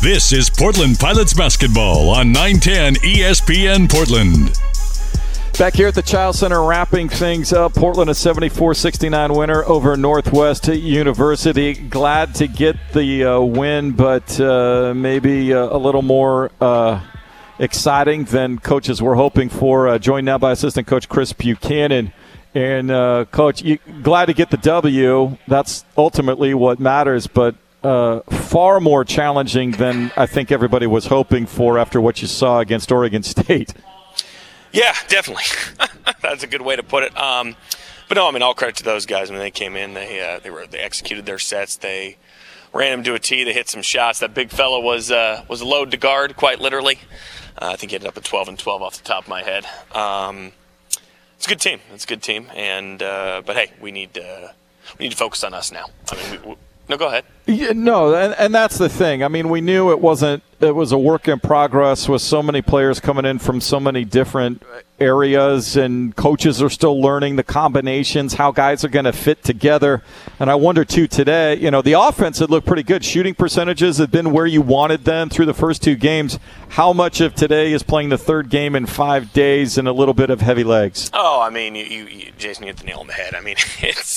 This is Portland Pilots basketball on 910 ESPN Portland. Back here at the Chiles Center, wrapping things up. Portland a 74-69 winner over Northwest University. Glad to get the win, but maybe a little more exciting than coaches were hoping for. Joined now by assistant coach Chris Buchanan. And, Coach, glad to get the W. That's ultimately what matters, but far more challenging than I think everybody was hoping for after what you saw against Oregon State. Yeah, definitely. That's a good way to put it. But no, I mean, all credit to those guys. When they came in, they executed their sets. They ran them to a tee. They hit some shots. That big fella was a load to guard, quite literally. I think he ended up at 12 and 12 off the top of my head. It's a good team. It's a good team. And but hey, we need to focus on us now. I mean, no, go ahead. Yeah, no, and that's the thing. I mean, we knew it was a work in progress with so many players coming in from so many different areas, and coaches are still learning the combinations, how guys are going to fit together. And I wonder, too, today, the offense had looked pretty good. Shooting percentages had been where you wanted them through the first two games. How much of today is playing the third game in 5 days and a little bit of heavy legs? Oh, I mean, you Jason, you hit the nail on the head. I mean, it's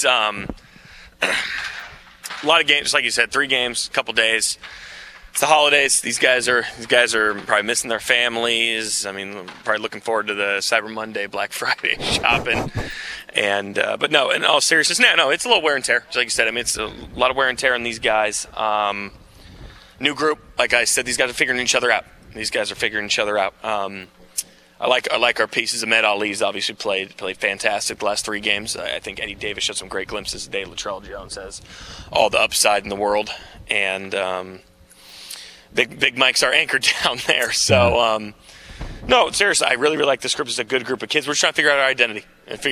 a lot of games, like you said, 3 games, a couple days. It's the holidays. These guys are probably missing their families. I mean, probably looking forward to the Cyber Monday, Black Friday shopping. And but no, in all seriousness, no, it's a little wear and tear. Just like you said, I mean, it's a lot of wear and tear on these guys. New group, like I said, these guys are figuring each other out. I like our pieces. Ahmed Ali's obviously played fantastic the last 3 games. I think Eddie Davis showed some great glimpses today. Latrell Jones has all the upside in the world, and Big Mike's our anchor down there. So no, seriously, I really like this group. It's a good group of kids. We're just trying to figure out our identity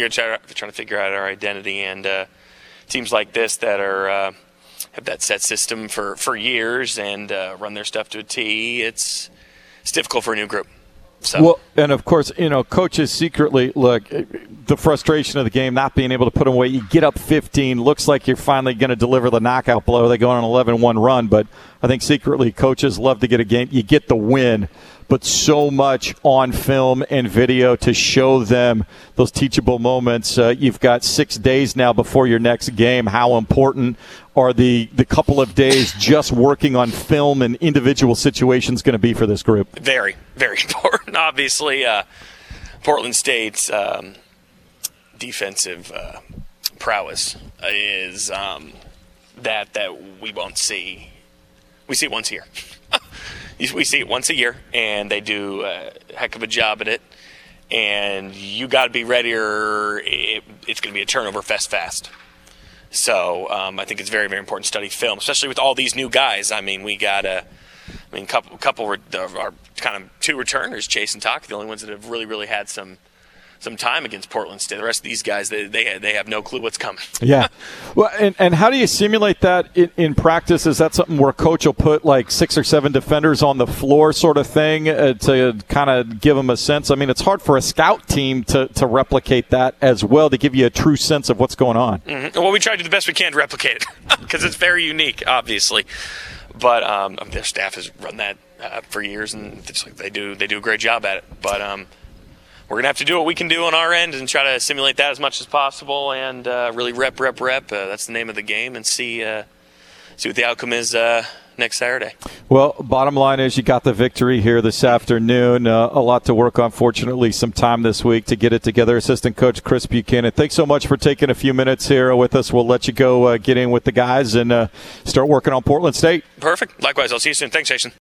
and teams like this that are have that set system for years and run their stuff to a T. It's difficult for a new group. So. Well, and of course, coaches secretly look the frustration of the game, not being able to put them away. You get up 15, looks like you're finally going to deliver the knockout blow. They go on an 11-1 run, but I think secretly coaches love to get a game. You get the win, but so much on film and video to show them those teachable moments. You've got 6 days now before your next game. How important are the couple of days just working on film and individual situations going to be for this group? Very, very important. Obviously, Portland State's defensive prowess is that we won't see. We see it once a year. We see it once a year, and they do a heck of a job at it. And you got to be ready, or it's going to be a turnover fast. So I think it's very, very important to study film, especially with all these new guys. I mean, we got couple are kind of 2 returners, Chase and Talk, the only ones that have really, really had some time against Portland State. The rest of these guys, they have no clue what's coming. Yeah. Well, and how do you simulate that in practice? Is that something where coach will put like 6 or 7 defenders on the floor sort of thing to kind of give them a sense? I mean, it's hard for a scout team to replicate that as well, to give you a true sense of what's going on. Mm-hmm. Well, we try to do the best we can to replicate it because it's very unique, obviously. But their staff has run that for years, and they do a great job at it. But we're going to have to do what we can do on our end and try to simulate that as much as possible and really rep. That's the name of the game, and see what the outcome is next Saturday. Well, bottom line is you got the victory here this afternoon. A lot to work on. Fortunately, some time this week to get it together. Assistant coach Chris Buchanan, thanks so much for taking a few minutes here with us. We'll let you go get in with the guys and start working on Portland State. Perfect. Likewise. I'll see you soon. Thanks, Jason.